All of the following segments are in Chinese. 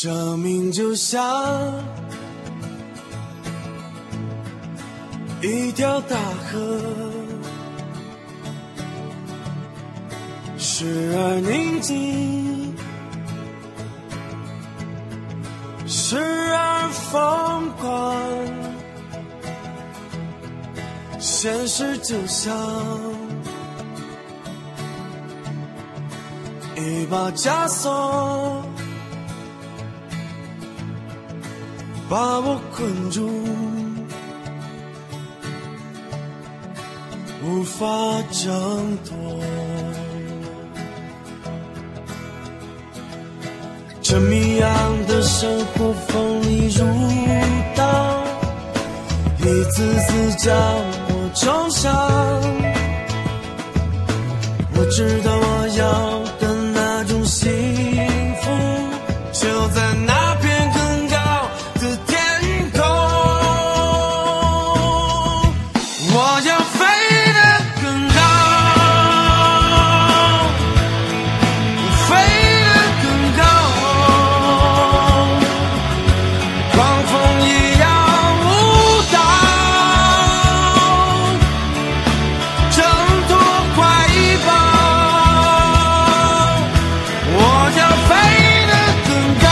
生命就像一条大河，时而宁静，时而疯狂。现实就像一把枷锁，把我困住，无法挣脱。这谜样的生活锋利如刀，一次次将我重伤。我知道我要的那种幸福，就在那片更高的天空。我要飞得更高，飞得更高，狂风一样舞蹈，挣脱怀抱。我要飞得更高，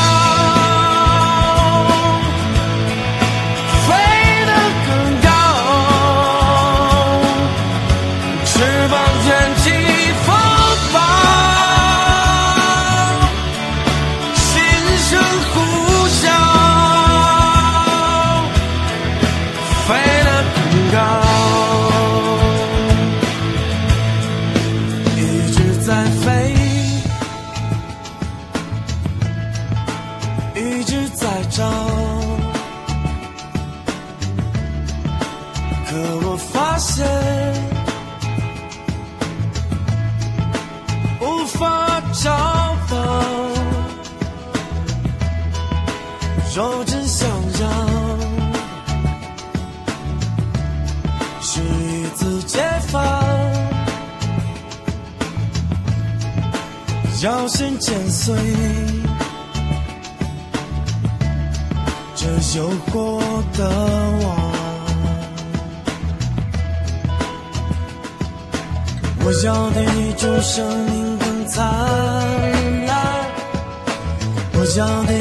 飞得更高，翅膀卷起风暴，心声呼啸，飞得更高，一直在飞，一直在找，可我发现无法找到。若真想要是一次解放，要先剪碎这诱惑的网。我要的一种生命更灿烂，我要的